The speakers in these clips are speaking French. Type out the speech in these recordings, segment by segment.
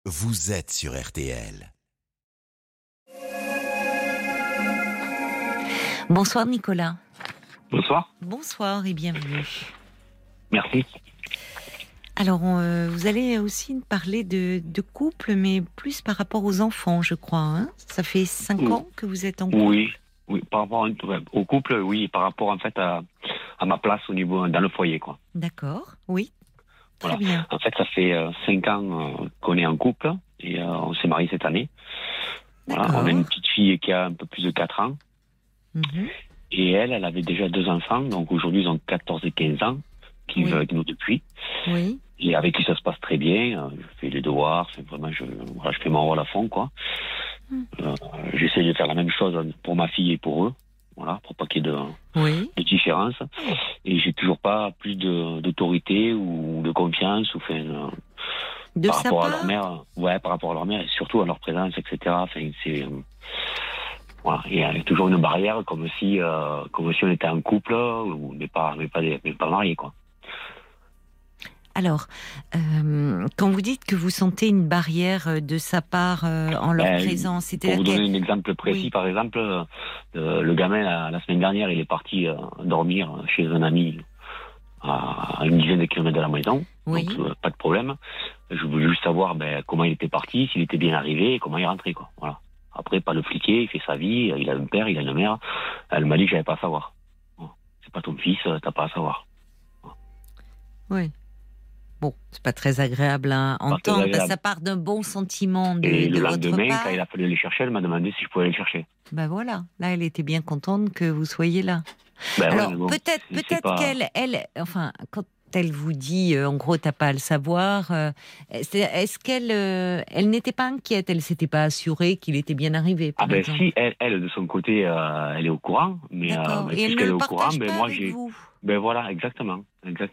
Vous êtes sur RTL. Bonsoir Nicolas. Bonsoir. Bonsoir et bienvenue. Merci. Alors, vous allez aussi parler de couple, mais plus par rapport aux enfants, je crois. Hein, ça fait 5 ans que vous êtes en couple. Oui, par rapport au couple, oui, par rapport en fait à ma place au niveau dans le foyer, quoi. D'accord, oui. Très Voilà. bien. En fait, ça fait 5 ans qu'on est en couple et on s'est mariés cette année. Voilà. D'accord. On a une petite fille qui a un peu plus de 4 ans. Mhm. Et elle avait déjà 2 enfants, donc aujourd'hui ils ont 14 et 15 ans, qui vivent avec nous depuis. Oui. Et avec qui ça se passe très bien. Je fais les devoirs, vraiment, je fais mon rôle à fond, quoi. J'essaie de faire la même chose pour ma fille et pour eux, voilà, pour pas qu'il y ait de différence. Et j'ai toujours pas plus d'autorité ou de confiance, ou De par sa rapport à part leur mère. Ouais, par rapport à leur mère, et surtout à leur présence, etc. Enfin, c'est voilà, il y a toujours une barrière, comme si on était en couple, mais pas mariés, quoi. Alors, quand vous dites que vous sentez une barrière de sa part en leur présence, pour vous c'est-à-dire donner un exemple précis, par exemple, le gamin la semaine dernière, il est parti dormir chez un ami à une dizaine de kilomètres de la maison, donc pas de problème. Je voulais juste savoir comment il était parti, s'il était bien arrivé et comment il rentrait, quoi. Voilà. Après, pas le fliquer, il fait sa vie, il a un père, il a une mère. Elle m'a dit que j'avais pas à savoir. C'est pas ton fils, t'as pas à savoir. Oui. Bon, c'est pas très agréable à entendre, parce que ça part d'un bon sentiment et de le votre lendemain, part. quand il a fallu les chercher, elle m'a demandé si je pouvais les chercher. Ben voilà, là elle était bien contente que vous soyez là. Alors ouais, bon, peut-être pas... qu'elle, enfin, quand elle vous dit, en gros, t'as pas à le savoir, est-ce qu'elle elle n'était pas inquiète, elle s'était pas assurée qu'il était bien arrivé, par exemple. Si, elle, de son côté, elle est au courant, mais D'accord. Et elle ne puisqu'elle est le au courant, partage pas moi avec vous. voilà, exactement.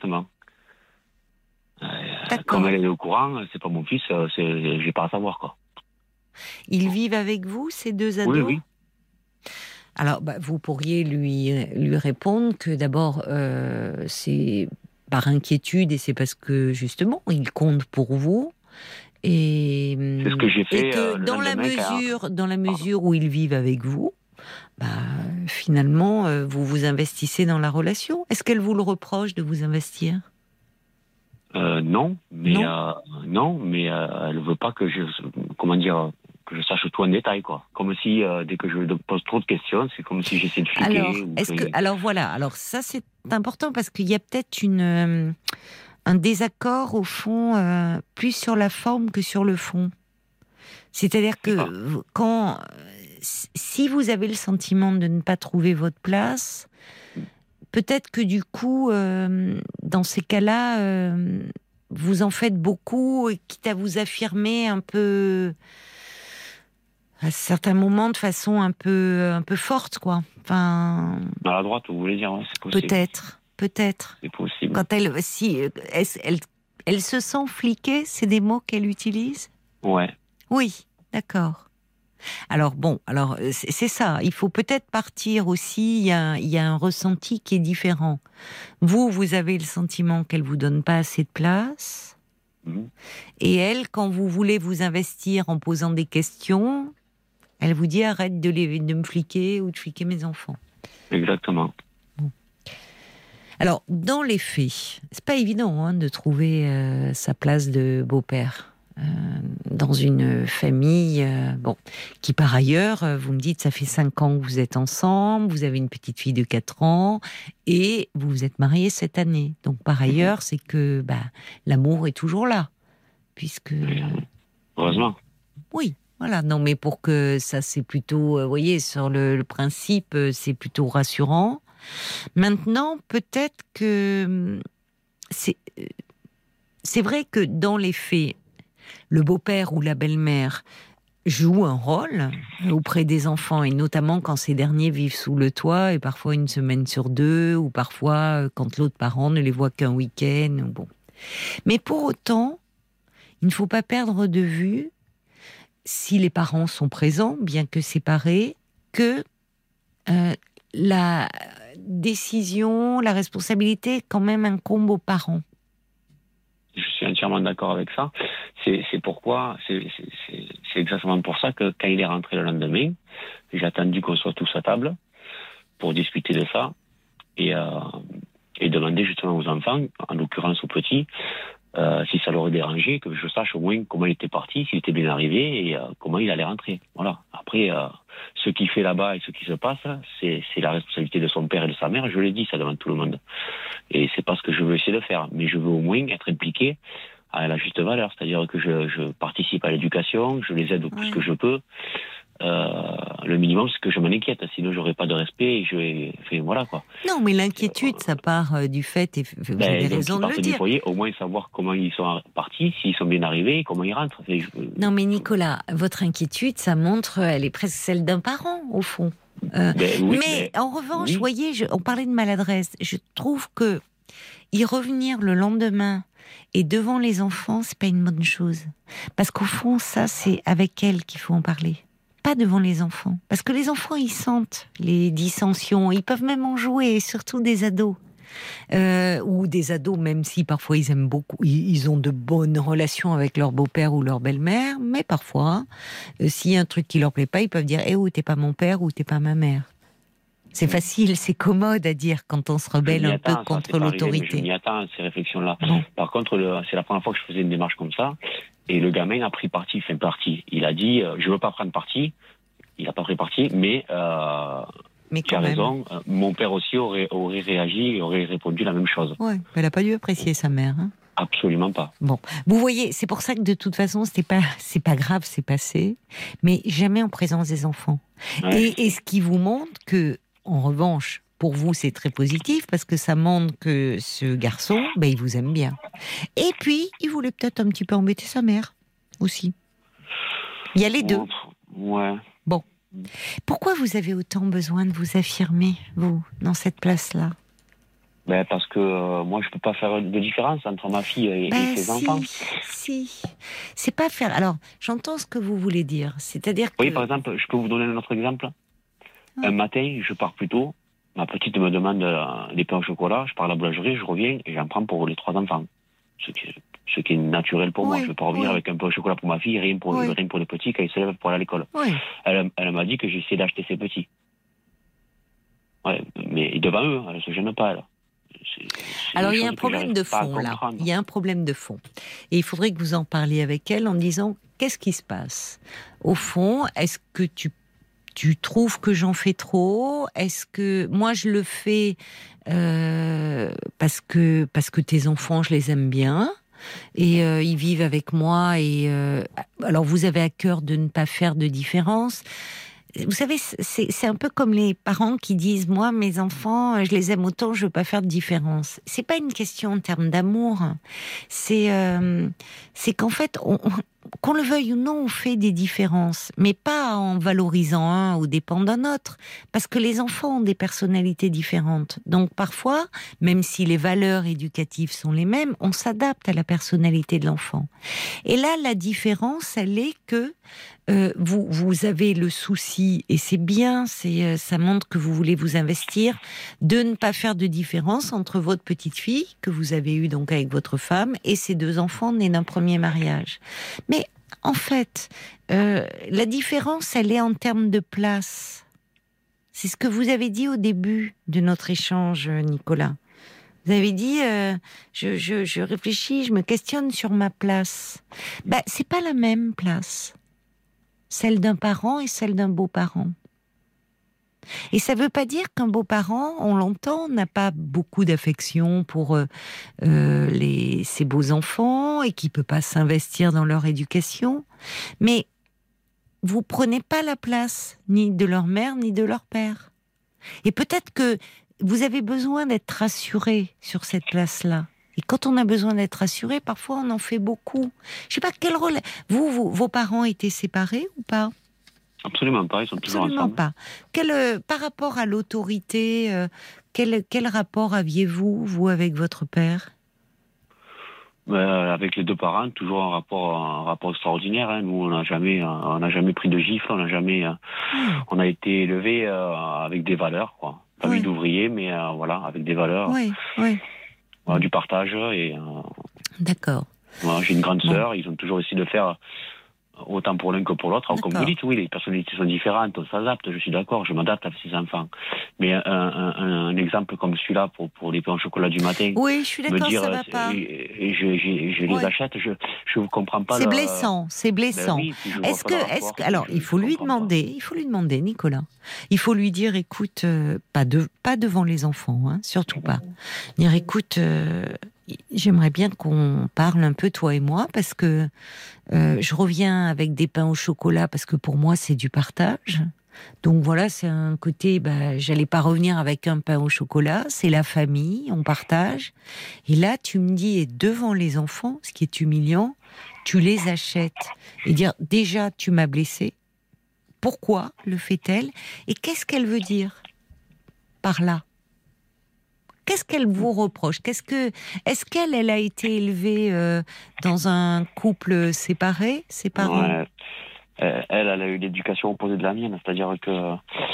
Comme D'accord. elle est au courant, c'est pas mon fils, j'ai pas à savoir, quoi. Ils vivent avec vous, ces deux ados? Oui. Alors, vous pourriez lui répondre que d'abord, c'est par inquiétude et c'est parce que justement, il compte pour vous. Et C'est ce que j'ai fait que le dans la lendemain, mesure où ils vivent avec vous, finalement, vous vous investissez dans la relation. Est-ce qu'elle vous le reproche de vous investir? Non, mais elle veut pas que que je sache tout en détail, quoi. Comme si dès que je pose trop de questions, c'est comme si j'essaie de fliquer. Alors ça c'est important parce qu'il y a peut-être un désaccord au fond, plus sur la forme que sur le fond. C'est-à-dire que si vous avez le sentiment de ne pas trouver votre place, peut-être que du coup, dans ces cas-là, vous en faites beaucoup, et quitte à vous affirmer un peu à certains moments de façon un peu forte, quoi. Enfin, À la droite, vous voulez dire, ouais, c'est possible. Peut-être. C'est possible. Quand elle se sent fliquée, c'est des mots qu'elle utilise? Ouais. Oui, d'accord. Alors c'est ça. Il faut peut-être partir aussi. Il y a un ressenti qui est différent. Vous avez le sentiment qu'elle vous donne pas assez de place. Et elle, quand vous voulez vous investir en posant des questions, elle vous dit arrête de me fliquer ou de fliquer mes enfants. Exactement. Bon. Alors, dans les faits, c'est pas évident de trouver sa place de beau-père dans une famille qui par ailleurs, vous me dites, ça fait 5 ans que vous êtes ensemble, vous avez une petite fille de 4 ans et vous vous êtes mariés cette année. Donc par ailleurs, c'est que l'amour est toujours là. Puisque... Heureusement. Oui, voilà. Non, mais pour que ça, c'est plutôt... vous voyez, sur le principe, c'est plutôt rassurant. Maintenant, peut-être que... C'est vrai que dans les faits, le beau-père ou la belle-mère joue un rôle auprès des enfants, et notamment quand ces derniers vivent sous le toit, et parfois une semaine sur 2, ou parfois quand l'autre parent ne les voit qu'un week-end. Bon. Mais pour autant, il ne faut pas perdre de vue, si les parents sont présents, bien que séparés, que la décision, la responsabilité quand même incombe aux parents. Je suis entièrement d'accord avec ça. C'est pourquoi, c'est exactement pour ça que quand il est rentré le lendemain, j'ai attendu qu'on soit tous à table pour discuter de ça et demander justement aux enfants, en l'occurrence aux petits, si ça l'aurait dérangé, que je sache au moins comment il était parti, s'il était bien arrivé et comment il allait rentrer. Voilà. Après, ce qu'il fait là-bas et ce qui se passe, c'est la responsabilité de son père et de sa mère. Je l'ai dit, ça devant tout le monde. Et c'est pas ce que je veux essayer de faire. Mais je veux au moins être impliqué à la juste valeur. C'est-à-dire que je participe à l'éducation, je les aide au plus que je peux. Le minimum, c'est que je m'en inquiète, sinon j'aurai pas de respect et voilà quoi. Non, mais l'inquiétude, ça part du fait, et vous avez raison de le dire. Foyer, au moins savoir comment ils sont partis, s'ils sont bien arrivés, comment ils rentrent. Non, mais Nicolas, votre inquiétude, ça montre, elle est presque celle d'un parent, au fond. Mais en revanche, vous voyez, on parlait de maladresse. Je trouve que y revenir le lendemain et devant les enfants, c'est pas une bonne chose. Parce qu'au fond, ça, c'est avec elle qu'il faut en parler. Pas devant les enfants. Parce que les enfants, ils sentent les dissensions. Ils peuvent même en jouer, surtout des ados. Ou des ados, même si parfois ils aiment beaucoup, ils ont de bonnes relations avec leur beau-père ou leur belle-mère, mais parfois, s'il y a un truc qui leur plaît pas, ils peuvent dire « Eh oh, t'es pas mon père ou t'es pas ma mère ». C'est facile, c'est commode à dire quand on se rebelle un peu contre l'autorité. Je m'y attends à ces réflexions-là. Bon. Par contre, c'est la première fois que je faisais une démarche comme ça. Et le gamin a pris parti, fait partie. Il a dit, je veux pas prendre parti. Il a pas pris parti, mais tu as raison. Mon père aussi aurait réagi et aurait répondu la même chose. Ouais, mais elle a pas dû apprécier sa mère. Hein. Absolument pas. Bon, vous voyez, c'est pour ça que de toute façon, c'est pas grave, c'est passé, mais jamais en présence des enfants. Ouais. Et ce qui vous montre que, en revanche, pour vous, c'est très positif parce que ça montre que ce garçon, il vous aime bien. Et puis, il voulait peut-être un petit peu embêter sa mère aussi. Il y a les deux. Ouais. Bon. Pourquoi vous avez autant besoin de vous affirmer, vous, dans cette place-là ? Parce que moi, je peux pas faire de différence entre ma fille et ses enfants. Si. C'est pas faire... Alors, j'entends ce que vous voulez dire. C'est-à-dire que... Oui, par exemple, je peux vous donner un autre exemple. Un matin, je pars plus tôt. Ma petite me demande des pains au chocolat. Je pars à la boulangerie, je reviens et j'en prends pour les 3 enfants. Ce qui est naturel pour moi. Je ne vais pas revenir avec un pain au chocolat pour ma fille, rien pour les petits quand ils se lèvent pour aller à l'école. Oui. Elle m'a dit que j'essayais d'acheter ses petits. Ouais, mais devant eux, elle ne se gêne pas, elle. Alors il y a un problème de fond là. Il y a un problème de fond. Et il faudrait que vous en parliez avec elle en disant qu'est-ce qui se passe. Au fond, est-ce que tu trouves que j'en fais trop ? Est-ce que moi je le fais parce que tes enfants je les aime bien et ils vivent avec moi et alors vous avez à cœur de ne pas faire de différence. Vous savez, c'est un peu comme les parents qui disent « Moi, mes enfants, je les aime autant, je veux pas faire de différence ». C'est pas une question en termes d'amour. C'est qu'en fait, qu'on le veuille ou non, on fait des différences, mais pas en valorisant un aux dépens d'un autre, parce que les enfants ont des personnalités différentes. Donc parfois, même si les valeurs éducatives sont les mêmes, on s'adapte à la personnalité de l'enfant. Et là, la différence, elle est que vous avez le souci, et c'est bien, ça montre que vous voulez vous investir, de ne pas faire de différence entre votre petite fille, que vous avez eue donc avec votre femme, et ses 2 enfants nés d'un premier mariage. Mais en fait, la différence, elle est en termes de place. C'est ce que vous avez dit au début de notre échange, Nicolas. Vous avez dit, je réfléchis, je me questionne sur ma place. C'est pas la même place. Celle d'un parent et celle d'un beau-parent. Et ça ne veut pas dire qu'un beau-parent, on l'entend, n'a pas beaucoup d'affection pour ses beaux-enfants et qui ne peut pas s'investir dans leur éducation. Mais vous ne prenez pas la place ni de leur mère ni de leur père. Et peut-être que vous avez besoin d'être rassuré sur cette place-là. Et quand on a besoin d'être rassuré, parfois on en fait beaucoup. Je ne sais pas quel rôle... Vos parents étaient séparés ou pas ? Absolument pas, ils sont toujours ensemble. Pas. Par rapport à l'autorité, quel rapport aviez-vous, vous, avec votre père ? Avec les 2 parents, toujours un rapport extraordinaire. Hein. Nous, on n'a jamais pris de gifle, on a été élevés avec des valeurs, quoi. Pas vie d'ouvrier, mais avec des valeurs. Oui. Du partage et. D'accord. Moi, j'ai une grande sœur, ils ont toujours essayé de faire autant pour l'un que pour l'autre. Alors, comme vous dites, oui, les personnalités sont différentes, on s'adapte, je suis d'accord, je m'adapte à ses enfants. Mais un exemple comme celui-là pour les pains au chocolat du matin, oui, je suis d'accord, me dire, ça va pas. Et je les achète, je ne comprends pas. C'est blessant, c'est blessant. Ben oui, alors, il faut lui demander, Nicolas. Il faut lui dire, écoute, pas devant les enfants, hein, surtout pas. Dire, écoute, j'aimerais bien qu'on parle un peu toi et moi, parce que je reviens avec des pains au chocolat, parce que pour moi c'est du partage. Donc voilà, c'est un côté, j'allais pas revenir avec un pain au chocolat, c'est la famille, on partage. Et là, tu me dis, et devant les enfants, ce qui est humiliant, tu les achètes. Et dire, déjà, tu m'as blessé. Pourquoi le fait-elle? Et qu'est-ce qu'elle veut dire par là? Qu'est-ce qu'elle vous reproche? Est-ce qu'elle a été élevée dans un couple séparé, ses parents? Ouais. Elle a eu l'éducation opposée de la mienne, c'est-à-dire que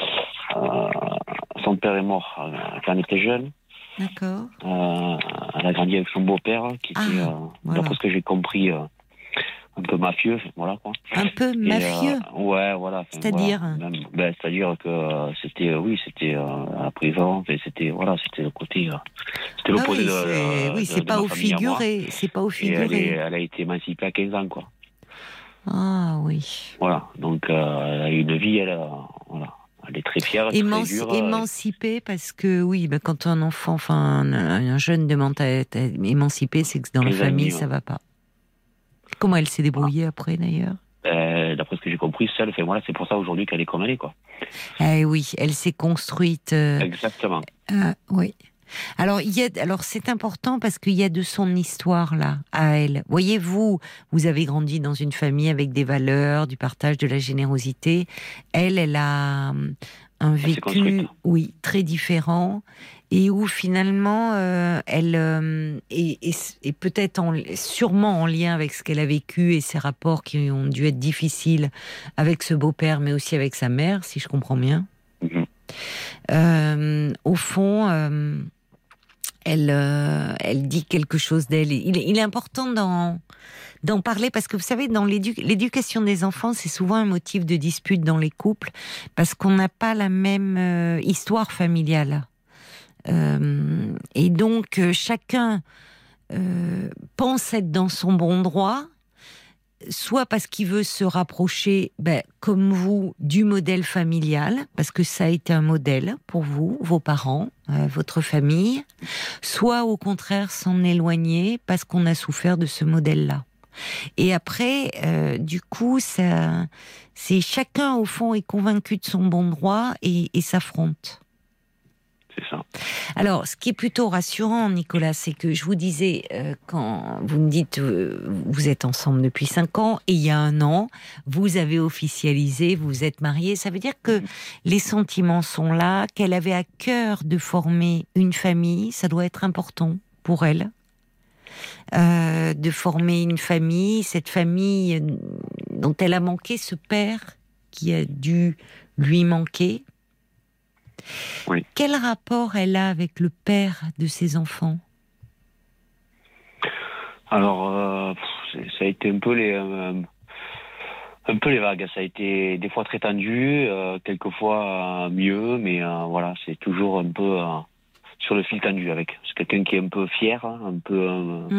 son père est mort quand elle était jeune. D'accord. Elle a grandi avec son beau-père, qui était, d'après ce que j'ai compris, un peu mafieux, voilà quoi. Un peu mafieux. Ouais, voilà. C'est-à-dire. Voilà, c'est-à-dire que c'était à la prison, c'était le côté, c'était l'opposé c'est pas au figuré, c'est pas au figuré. Elle a été émancipée à 15 ans, quoi. Ah oui. Voilà, donc elle a eu une vie, elle est très fière, très dure. Émancipée parce que oui, quand un enfant, un jeune demande à être émancipé, c'est que dans la famille ça va pas. Comment elle s'est débrouillée après d'ailleurs? D'après ce que j'ai compris, seule. C'est pour ça aujourd'hui qu'elle est comme elle est, quoi. Oui, elle s'est construite. Exactement. Oui. Alors c'est important parce qu'il y a de son histoire là à elle. Voyez-vous, vous avez grandi dans une famille avec des valeurs, du partage, de la générosité. Elle a un vécu, oui, très différent, et où finalement elle est peut-être sûrement en lien avec ce qu'elle a vécu et ses rapports qui ont dû être difficiles avec ce beau-père, mais aussi avec sa mère, si je comprends bien. Au fond, elle dit quelque chose d'elle. Il est important d'en parler parce que vous savez, dans l'éducation des enfants, c'est souvent un motif de dispute dans les couples parce qu'on n'a pas la même histoire familiale. Et donc, chacun pense être dans son bon droit, soit parce qu'il veut se rapprocher, comme vous, du modèle familial, parce que ça a été un modèle pour vous, vos parents, votre famille, soit au contraire s'en éloigner parce qu'on a souffert de ce modèle-là. Et après, du coup, c'est chacun au fond est convaincu de son bon droit et s'affronte. C'est ça. Alors, ce qui est plutôt rassurant, Nicolas, c'est que je vous disais, quand vous me dites, vous êtes ensemble depuis 5 ans, et il y a 1 an, vous avez officialisé, vous êtes mariés, ça veut dire que les sentiments sont là, qu'elle avait à cœur de former une famille, ça doit être important pour elle, de former une famille, cette famille dont elle a manqué, ce père qui a dû lui manquer. Oui. Quel rapport elle a avec le père de ses enfants? Alors, ça a été un peu les vagues. Ça a été des fois très tendu, quelquefois mieux, mais voilà, c'est toujours un peu sur le fil tendu avec. C'est quelqu'un qui est un peu fier, un peu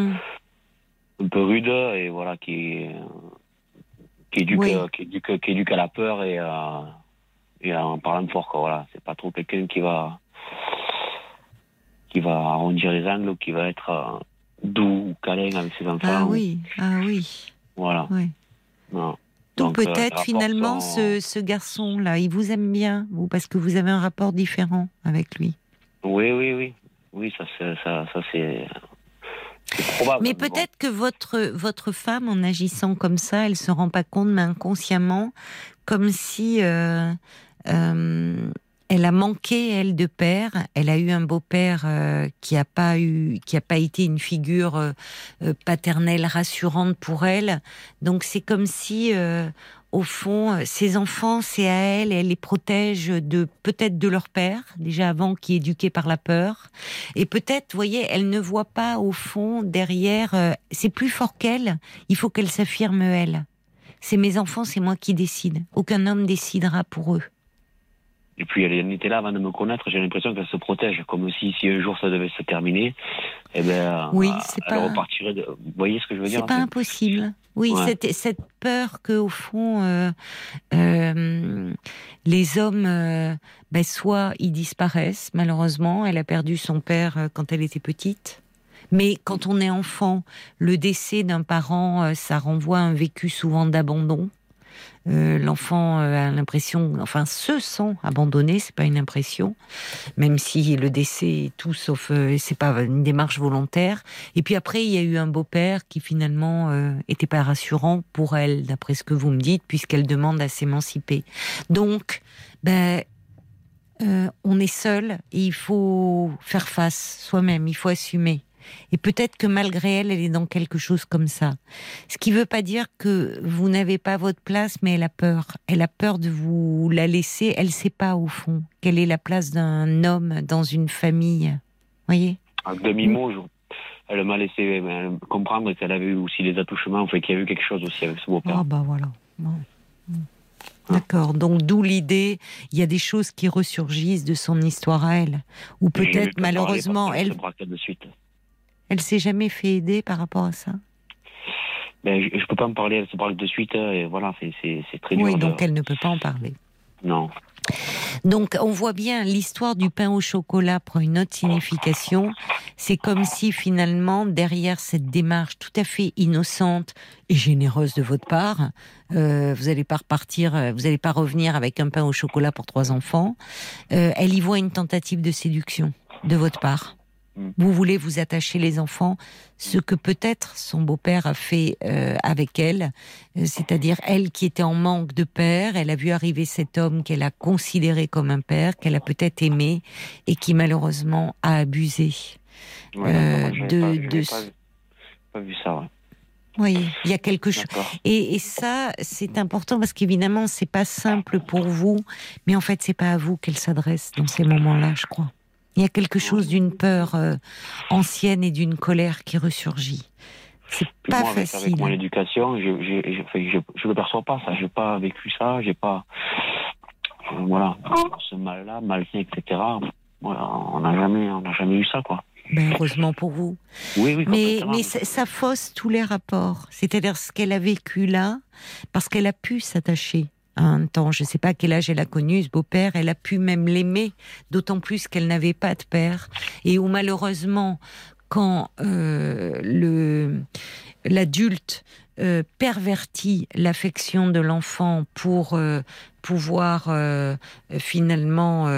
rude, et voilà, qui éduque à la peur et en parlant fort, quoi. Voilà, c'est pas trop quelqu'un qui va arrondir les angles ou qui va être doux ou câlin avec ses enfants. Ah oui. Voilà. Oui. Non. Donc peut-être finalement ce garçon-là, il vous aime bien, vous, parce que vous avez un rapport différent avec lui. Oui, ça c'est probable. Mais peut-être que votre femme, en agissant comme ça, elle se rend pas compte, mais inconsciemment, comme si elle a manqué, elle, de père. Elle a eu un beau-père qui a pas été une figure paternelle rassurante pour elle. Donc c'est comme si, au fond, ses enfants, c'est à elle. Elle les protège peut-être de leur père, déjà avant, qui est éduqué par la peur. Et peut-être, vous voyez, elle ne voit pas au fond derrière. C'est plus fort qu'elle. Il faut qu'elle s'affirme elle. C'est mes enfants, c'est moi qui décide. Aucun homme décidera pour eux. Et puis elle était là avant de me connaître, j'ai l'impression qu'elle se protège, comme si un jour ça devait se terminer, eh ben, oui, elle repartirait de... Vous voyez ce que je veux dire? C'est pas impossible. Oui, ouais. Cette peur que, au fond, les hommes, soit ils disparaissent, malheureusement. Elle a perdu son père quand elle était petite. Mais quand on est enfant, le décès d'un parent, ça renvoie à un vécu souvent d'abandon. L'enfant a l'impression, enfin se sent abandonné, c'est pas une impression, même si le décès est tout sauf, c'est pas une démarche volontaire. Et puis après, il y a eu un beau-père qui finalement était pas rassurant pour elle, d'après ce que vous me dites, puisqu'elle demande à s'émanciper. Donc, on est seul et il faut faire face soi-même, il faut assumer. Et peut-être que malgré elle, elle est dans quelque chose comme ça. Ce qui ne veut pas dire que vous n'avez pas votre place, mais elle a peur. Elle a peur de vous la laisser. Elle ne sait pas, au fond, quelle est la place d'un homme dans une famille. Vous voyez ? Un demi-mot, elle m'a laissé comprendre qu'elle avait eu aussi des attouchements, enfin qu'il y a eu quelque chose aussi avec ce beau-père. Ah bah voilà. Bon. D'accord, donc d'où l'idée, il y a des choses qui ressurgissent de son histoire à elle. Ou peut-être, malheureusement, elle s'est jamais fait aider par rapport à ça? Je peux pas en parler, elle se parle de suite, et voilà, c'est très dur. Oui, donc elle ne peut pas en parler. Non. Donc on voit bien, l'histoire du pain au chocolat prend une autre signification. C'est comme si finalement, derrière cette démarche tout à fait innocente et généreuse de votre part, vous n'allez pas revenir avec un pain au chocolat pour 3 enfants. Elle y voit une tentative de séduction de votre part. Vous voulez vous attacher les enfants, ce que peut-être son beau-père a fait avec elle, c'est-à-dire elle qui était en manque de père, elle a vu arriver cet homme qu'elle a considéré comme un père, qu'elle a peut-être aimé et qui malheureusement a abusé. Pas vu ça, ouais. Oui, il y a quelque chose. Et ça, c'est important parce qu'évidemment, c'est pas simple pour vous, mais en fait, c'est pas à vous qu'elle s'adresse dans ces moments-là, je crois. Il y a quelque chose d'une peur ancienne et d'une colère qui ressurgit. C'est pas facile. Avec mon éducation, je le perçois pas, ça. J'ai pas vécu ça, j'ai pas... Voilà, ce mal-là, malsain, etc. Voilà, on n'a jamais eu ça, quoi. Heureusement pour vous. Oui, mais ça fausse tous les rapports. C'est-à-dire ce qu'elle a vécu là, parce qu'elle a pu s'attacher à un temps. Je ne sais pas à quel âge elle a connu ce beau-père. Elle a pu même l'aimer, d'autant plus qu'elle n'avait pas de père. Et où malheureusement, quand l'adulte pervertit l'affection de l'enfant pour pouvoir finalement...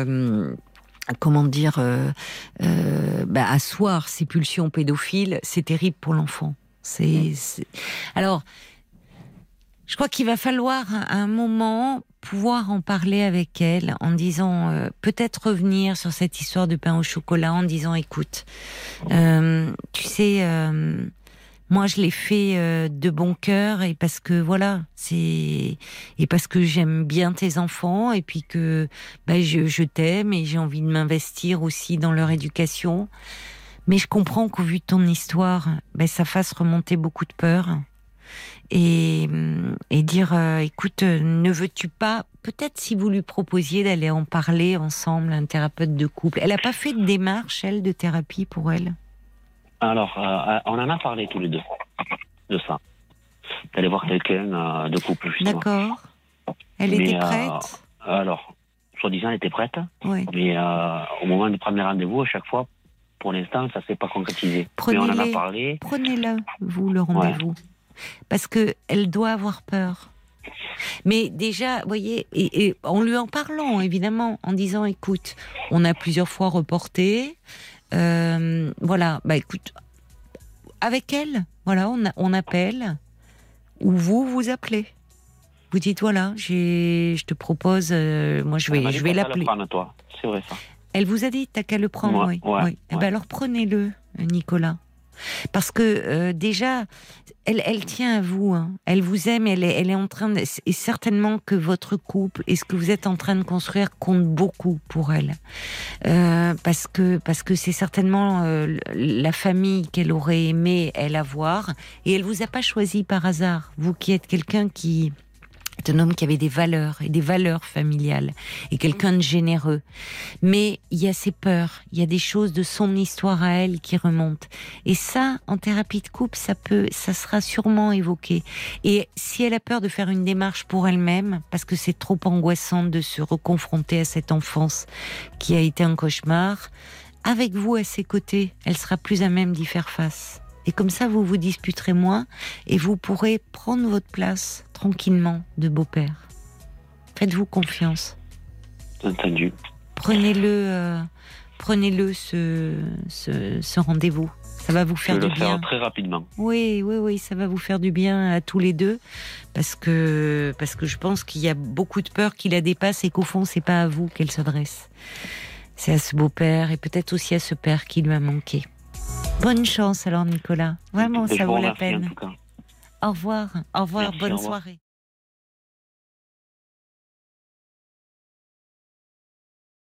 asseoir ses pulsions pédophiles, c'est terrible pour l'enfant. Alors, je crois qu'il va falloir à un moment pouvoir en parler avec elle en disant, peut-être revenir sur cette histoire de pain au chocolat en disant, écoute, tu sais, moi je l'ai fait de bon cœur et parce que voilà, et parce que j'aime bien tes enfants et puis que je t'aime et j'ai envie de m'investir aussi dans leur éducation. Mais je comprends qu'au vu de ton histoire, ça fasse remonter beaucoup de peur. Et dire, écoute, ne veux-tu pas, peut-être si vous lui proposiez d'aller en parler ensemble, un thérapeute de couple. Elle n'a pas fait de démarche, elle, de thérapie pour elle? Alors, on en a parlé tous les deux, de ça. D'aller voir quelqu'un de couple, justement. D'accord. Elle était prête? Alors, soi-disant, elle était prête. Oui. Mais au moment de prendre les rendez-vous, à chaque fois, pour l'instant, ça ne s'est pas concrétisé. Mais on en a parlé. Prenez-le, vous, le rendez-vous. Ouais. Parce qu'elle doit avoir peur. Mais déjà, vous voyez, et en lui en parlant, évidemment, en disant, écoute, on a plusieurs fois reporté, voilà, écoute, avec elle, voilà, on appelle, ou vous appelez. Vous dites voilà, je te propose, moi je vais l'appeler. C'est vrai ça. Elle vous a dit t'as qu'à le prendre, oui. Eh ben alors prenez-le, Nicolas. Parce que déjà, elle tient à vous, hein. Elle vous aime, elle est en train de, et certainement que votre couple et ce que vous êtes en train de construire compte beaucoup pour elle, parce que c'est certainement la famille qu'elle aurait aimé elle avoir, et elle vous a pas choisi par hasard. Vous qui êtes quelqu'un qui est un homme qui avait des valeurs et des valeurs familiales et quelqu'un de généreux. Mais il y a ses peurs, il y a des choses de son histoire à elle qui remontent. Et ça, en thérapie de couple, ça sera sûrement évoqué. Et si elle a peur de faire une démarche pour elle-même, parce que c'est trop angoissant de se reconfronter à cette enfance qui a été un cauchemar, avec vous à ses côtés, elle sera plus à même d'y faire face. Et comme ça, vous vous disputerez moins et vous pourrez prendre votre place tranquillement de beau-père. Faites-vous confiance. Entendu. Prenez-le ce rendez-vous. Ça va vous faire du bien. Je vais le faire très rapidement. Oui, ça va vous faire du bien à tous les deux, parce que je pense qu'il y a beaucoup de peur qui la dépassent et qu'au fond, c'est pas à vous qu'elle s'adresse. C'est à ce beau-père et peut-être aussi à ce père qui lui a manqué. Bonne chance alors, Nicolas. Vraiment, ça vaut la peine. Au revoir, Merci, bonne soirée.